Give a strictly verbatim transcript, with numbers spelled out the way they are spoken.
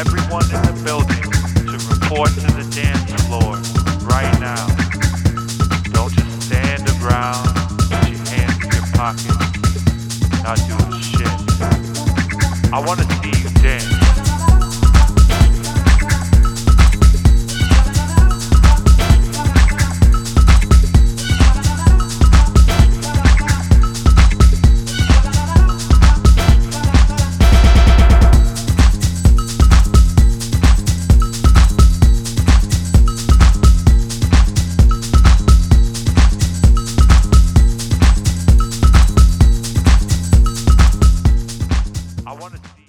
everyone in the building to report to the dance floor right now. Don't just stand around with your hands in your pockets, not doing shit. I wanna see you dance. I want to see